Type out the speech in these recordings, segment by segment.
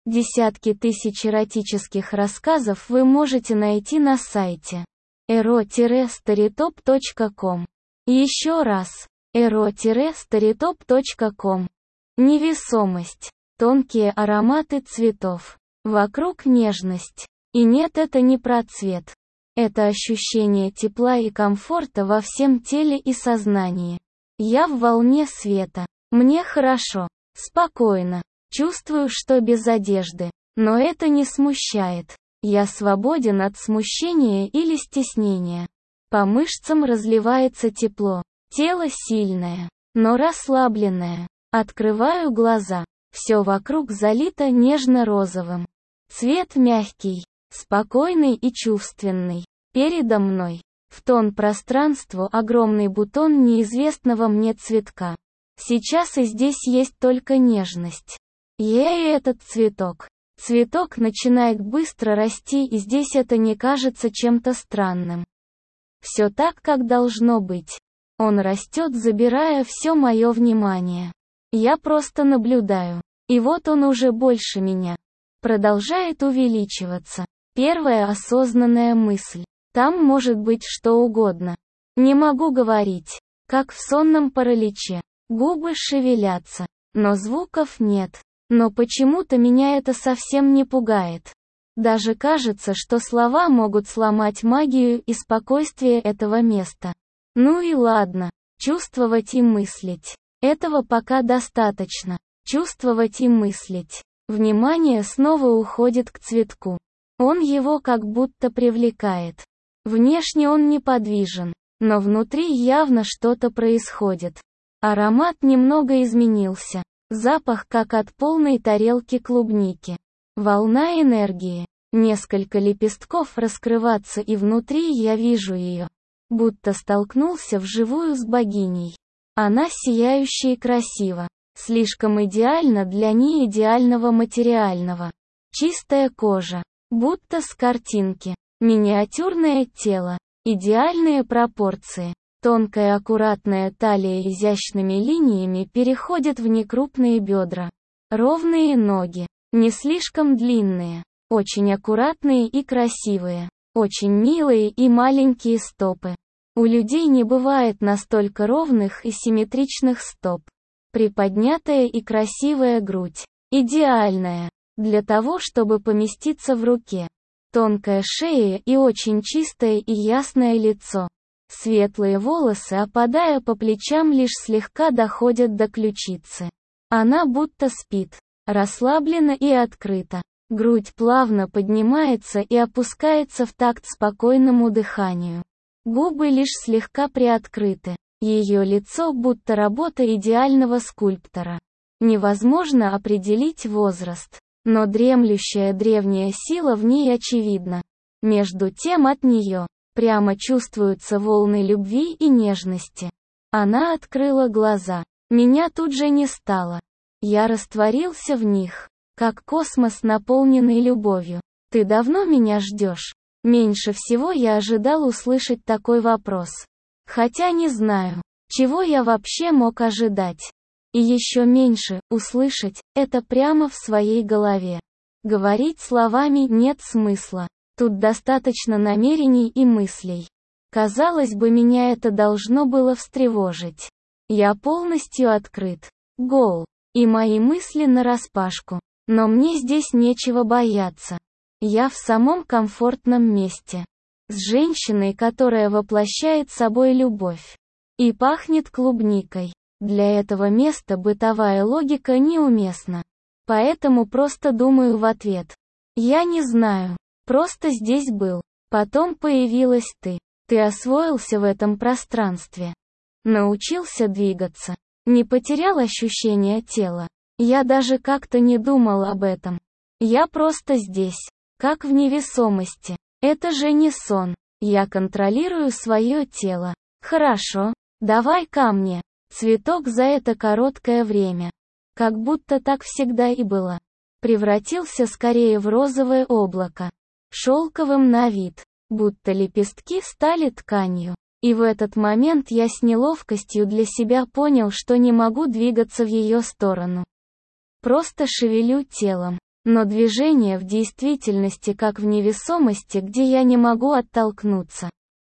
Десятки тысяч эротических рассказов вы можете найти на сайте ero-storytop.com. Еще раз. ero-storytop.com. Невесомость. Тонкие ароматы цветов. Вокруг нежность. И нет, это не про цвет. Это ощущение тепла и комфорта во всем теле и сознании. Я в волне света. Мне хорошо. Спокойно. Чувствую, что без одежды. Но это не смущает. Я свободен от смущения или стеснения. По мышцам разливается тепло. Тело сильное, но расслабленное. Открываю глаза. Все вокруг залито нежно-розовым. Цвет мягкий, спокойный и чувственный. Передо мной, в тон пространству, огромный бутон неизвестного мне цветка. Сейчас и здесь есть только нежность. Я и этот цветок. Цветок начинает быстро расти, и здесь это не кажется чем-то странным. Все так, как должно быть. Он растет, забирая все мое внимание. Я просто наблюдаю. И вот он уже больше меня. Продолжает увеличиваться. Первая осознанная мысль. Там может быть что угодно. Не могу говорить. Как в сонном параличе. Губы шевелятся. Но звуков нет. Но почему-то меня это совсем не пугает. Даже кажется, что слова могут сломать магию и спокойствие этого места. Ну и ладно. Чувствовать и мыслить. Этого пока достаточно. Чувствовать и мыслить. Внимание снова уходит к цветку. Он его как будто привлекает. Внешне он неподвижен, но внутри явно что-то происходит. Аромат немного изменился. Запах как от полной тарелки клубники. Волна энергии. Несколько лепестков раскрываться, и внутри я вижу ее. Будто столкнулся вживую с богиней. Она сияющая и красива. Слишком идеально для неидеального материального. Чистая кожа. Будто с картинки. Миниатюрное тело. Идеальные пропорции. Тонкая аккуратная талия изящными линиями переходит в некрупные бедра. Ровные ноги. Не слишком длинные. Очень аккуратные и красивые. Очень милые и маленькие стопы. У людей не бывает настолько ровных и симметричных стоп. Приподнятая и красивая грудь. Идеальная. Для того, чтобы поместиться в руке. Тонкая шея и очень чистое и ясное лицо. Светлые волосы, опадая по плечам, лишь слегка доходят до ключицы. Она будто спит. Расслаблена и открыта. Грудь плавно поднимается и опускается в такт спокойному дыханию. Губы лишь слегка приоткрыты. Ее лицо будто работа идеального скульптора. Невозможно определить возраст. Но дремлющая древняя сила в ней очевидна. Между тем от нее прямо чувствуются волны любви и нежности. Она открыла глаза. Меня тут же не стало. Я растворился в них. Как космос, наполненный любовью. «Ты давно меня ждешь?» Меньше всего я ожидал услышать такой вопрос. Хотя не знаю, чего я вообще мог ожидать. И еще меньше услышать это прямо в своей голове. Говорить словами нет смысла. Тут достаточно намерений и мыслей. Казалось бы, меня это должно было встревожить. Я полностью открыт, гол, и мои мысли нараспашку. Но мне здесь нечего бояться. Я в самом комфортном месте. С женщиной, которая воплощает собой любовь. И пахнет клубникой. Для этого места бытовая логика неуместна. Поэтому просто думаю в ответ. Я не знаю. Просто здесь был. Потом появилась ты. Ты освоился в этом пространстве. Научился двигаться. Не потерял ощущение тела. Я даже как-то не думал об этом. Я просто здесь. Как в невесомости. Это же не сон. Я контролирую свое тело. Хорошо. Давай ко мне. Цветок за это короткое время. Как будто так всегда и было. Превратился скорее в розовое облако. Шелковым на вид. Будто лепестки стали тканью. И в этот момент я с неловкостью для себя понял, что не могу двигаться в ее сторону. Просто шевелю телом. Но движение в действительности как в невесомости, где я не могу оттолкнуться.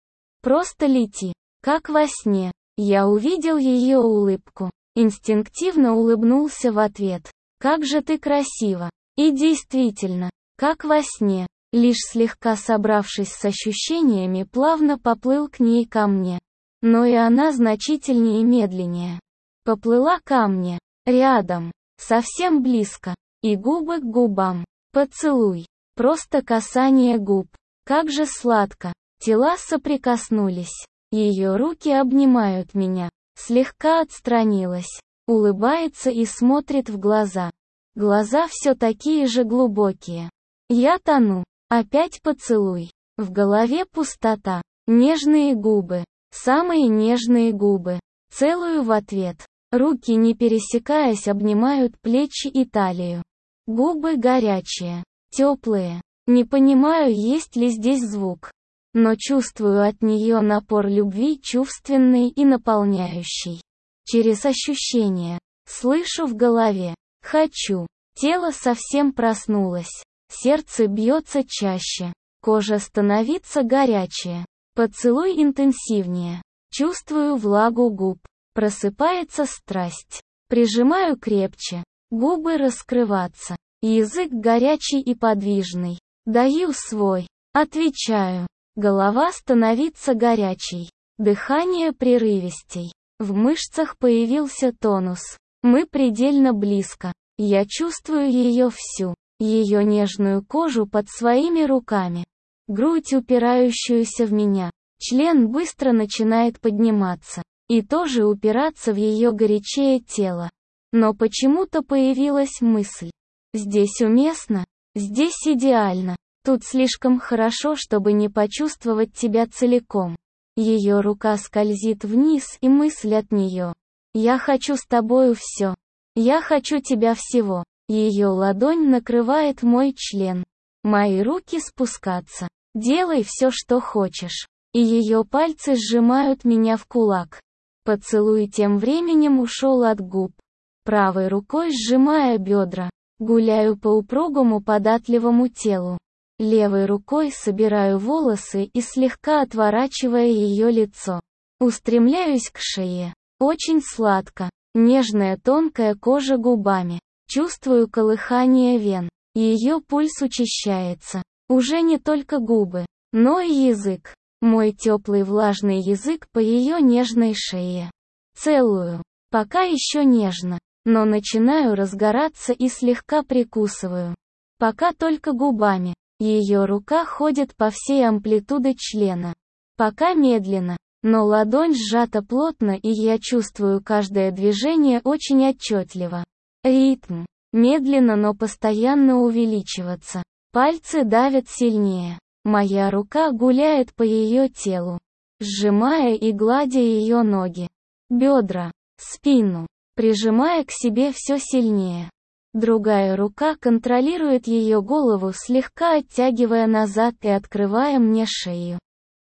Просто лети, как во сне. Я увидел ее улыбку. Инстинктивно улыбнулся в ответ. Как же ты красива. И действительно, как во сне. Лишь слегка собравшись с ощущениями, плавно поплыл к ней ко мне. Но и она значительнее и медленнее. Поплыла ко мне. Рядом. Совсем близко. И губы к губам. Поцелуй. Просто касание губ. Как же сладко. Тела соприкоснулись. Ее руки обнимают меня. Слегка отстранилась. Улыбается и смотрит в глаза. Глаза все такие же глубокие. Я тону. Опять поцелуй. В голове пустота. Нежные губы. Самые нежные губы. Целую в ответ. Руки, не пересекаясь, обнимают плечи и талию. Губы горячие. Теплые. Не понимаю, есть ли здесь звук. Но чувствую от нее напор любви, чувственный и наполняющий. Через ощущения. Слышу в голове. Хочу. Тело совсем проснулось. Сердце бьется чаще. Кожа становится горячая. Поцелуй интенсивнее. Чувствую влагу губ. Просыпается страсть. Прижимаю крепче. Губы раскрываться. Язык горячий и подвижный. Даю свой. Отвечаю. Голова становится горячей. Дыхание прерывистей. В мышцах появился тонус. Мы предельно близко. Я чувствую ее всю. Ее нежную кожу под своими руками. Грудь, упирающуюся в меня. Член быстро начинает подниматься. И тоже упираться в ее горячее тело. Но почему-то появилась мысль. Здесь уместно? Здесь идеально. Тут слишком хорошо, чтобы не почувствовать тебя целиком. Ее рука скользит вниз, и мысль от нее. Я хочу с тобою все. Я хочу тебя всего. Ее ладонь накрывает мой член. Мои руки спускаться. Делай все, что хочешь. И ее пальцы сжимают меня в кулак. Поцелуй тем временем ушел от губ. Правой рукой сжимая бедра. Гуляю по упругому податливому телу. Левой рукой собираю волосы и слегка отворачивая ее лицо. Устремляюсь к шее. Очень сладко. Нежная тонкая кожа губами. Чувствую колыхание вен. Ее пульс учащается. Уже не только губы, но и язык. Мой теплый влажный язык по ее нежной шее. Целую. Пока еще нежно. Но начинаю разгораться и слегка прикусываю. Пока только губами. Ее рука ходит по всей амплитуде члена. Пока медленно, но ладонь сжата плотно, и я чувствую каждое движение очень отчетливо. Ритм. Медленно, но постоянно увеличиваться. Пальцы давят сильнее. Моя рука гуляет по ее телу, сжимая и гладя ее ноги, бедра, спину, прижимая к себе все сильнее. Другая рука контролирует ее голову, слегка оттягивая назад и открывая мне шею.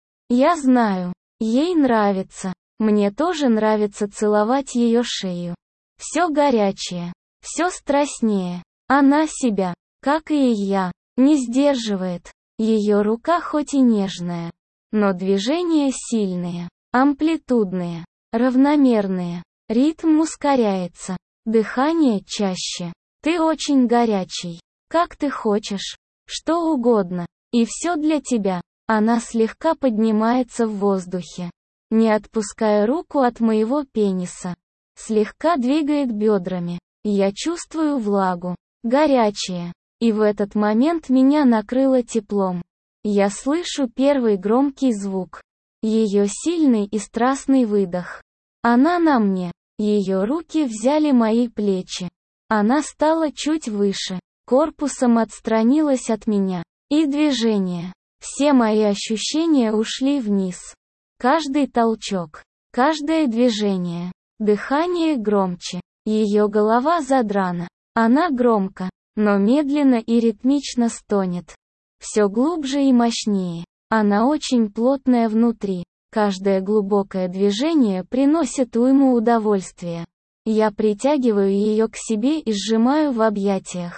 Я знаю, ей нравится. Мне тоже нравится целовать ее шею. Все горячее, все страстнее. Она себя, как и я, не сдерживает. Ее рука хоть и нежная, но движения сильные, амплитудные, равномерные. Ритм ускоряется, дыхание чаще. Ты очень горячий. Как ты хочешь. Что угодно. И все для тебя. Она слегка поднимается в воздухе, не отпуская руку от моего пениса. Слегка двигает бедрами. Я чувствую влагу. Горячее. И в этот момент меня накрыло теплом. Я слышу первый громкий звук. Ее сильный и страстный выдох. Она на мне. Ее руки взяли мои плечи. Она стала чуть выше. Корпусом отстранилась от меня. И движение. Все мои ощущения ушли вниз. Каждый толчок. Каждое движение. Дыхание громче. Ее голова задрана. Она громко, но медленно и ритмично стонет. Все глубже и мощнее. Она очень плотная внутри. Каждое глубокое движение приносит уйму удовольствия. Я притягиваю ее к себе и сжимаю в объятиях.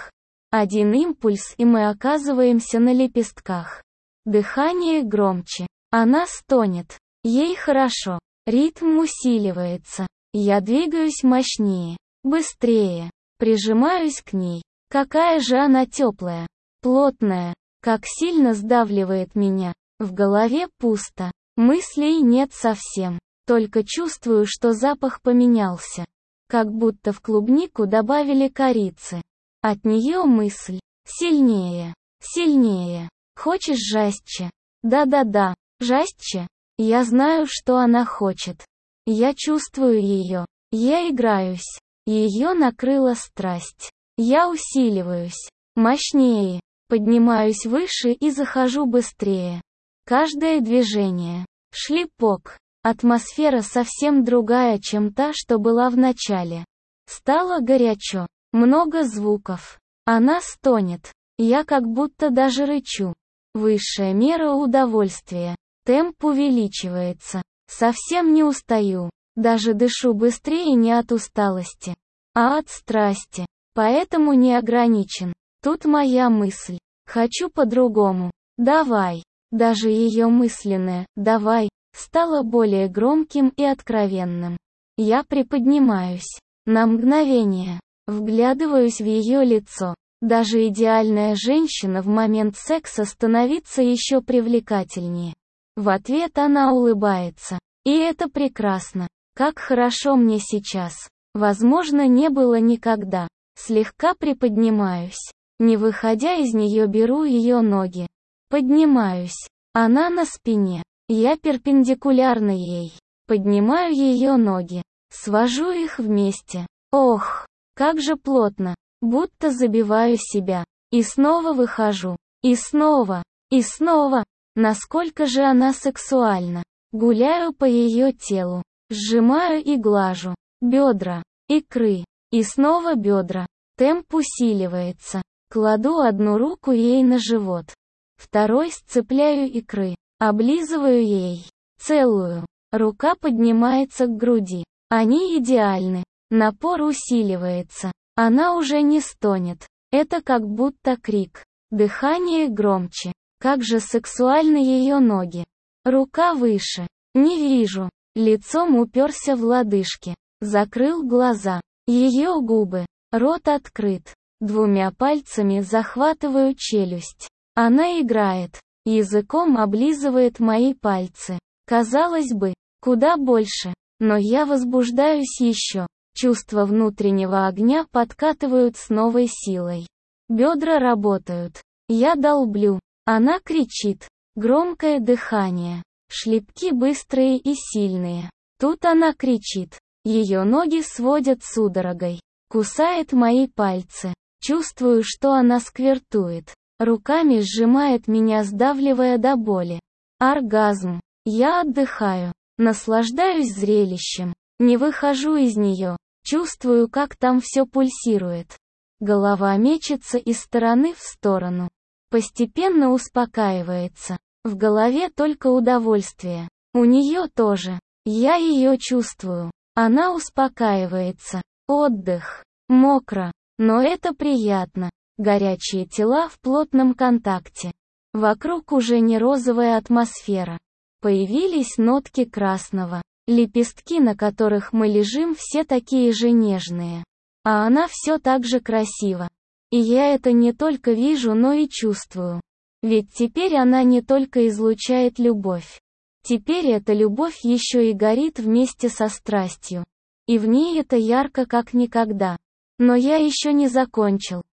Один импульс, и мы оказываемся на лепестках. Дыхание громче. Она стонет. Ей хорошо. Ритм усиливается. Я двигаюсь мощнее. Быстрее. Прижимаюсь к ней. Какая же она теплая. Плотная. Как сильно сдавливает меня. В голове пусто. Мыслей нет совсем. Только чувствую, что запах поменялся. Как будто в клубнику добавили корицы. От нее мысль. Сильнее. Сильнее. Хочешь жестче? Да-да-да. Жестче. Я знаю, что она хочет. Я чувствую ее. Я играюсь. Ее накрыла страсть. Я усиливаюсь. Мощнее. Поднимаюсь выше и захожу быстрее. Каждое движение. Шлепок. Атмосфера совсем другая, чем та, что была в начале. Стало горячо. Много звуков. Она стонет. Я как будто даже рычу. Высшая мера удовольствия. Темп увеличивается. Совсем не устаю. Даже дышу быстрее не от усталости, а от страсти. Поэтому не ограничен. Тут моя мысль. Хочу по-другому. Давай. Даже ее мысленное «давай» стало более громким и откровенным. Я приподнимаюсь. На мгновение. Вглядываюсь в ее лицо. Даже идеальная женщина в момент секса становится еще привлекательнее. В ответ она улыбается. И это прекрасно. Как хорошо мне сейчас. Возможно, не было никогда. Слегка приподнимаюсь. Не выходя из нее, беру ее ноги. Поднимаюсь. Она на спине. Я перпендикулярна ей. Поднимаю ее ноги. Свожу их вместе. Ох, как же плотно. Будто забиваю себя. И снова выхожу. И снова. И снова. Насколько же она сексуальна. Гуляю по ее телу. Сжимаю и глажу. Бедра. Икры. И снова бедра. Темп усиливается. Кладу одну руку ей на живот. Второй сцепляю икры. Облизываю ей. Целую. Рука поднимается к груди. Они идеальны. Напор усиливается. Она уже не стонет. Это как будто крик. Дыхание громче. Как же сексуальны ее ноги. Рука выше. Не вижу. Лицом уперся в лодыжки. Закрыл глаза. Ее губы. Рот открыт. Двумя пальцами захватываю челюсть. Она играет. Языком облизывает мои пальцы. Казалось бы, куда больше. Но я возбуждаюсь еще. Чувства внутреннего огня подкатывают с новой силой. Бедра работают. Я долблю. Она кричит. Громкое дыхание. Шлепки быстрые и сильные. Тут она кричит. Ее ноги сводят судорогой. Кусает мои пальцы. Чувствую, что она сквертует. Руками сжимает меня, сдавливая до боли. Оргазм. Я отдыхаю. Наслаждаюсь зрелищем. Не выхожу из нее. Чувствую, как там все пульсирует. Голова мечется из стороны в сторону. Постепенно успокаивается. В голове только удовольствие. У нее тоже. Я ее чувствую. Она успокаивается. Отдых. Мокро. Но это приятно. Горячие тела в плотном контакте. Вокруг уже не розовая атмосфера. Появились нотки красного. Лепестки, на которых мы лежим, все такие же нежные. А она все так же красива. И я это не только вижу, но и чувствую. Ведь теперь она не только излучает любовь. Теперь эта любовь еще и горит вместе со страстью. И в ней это ярко как никогда. Но я еще не закончил.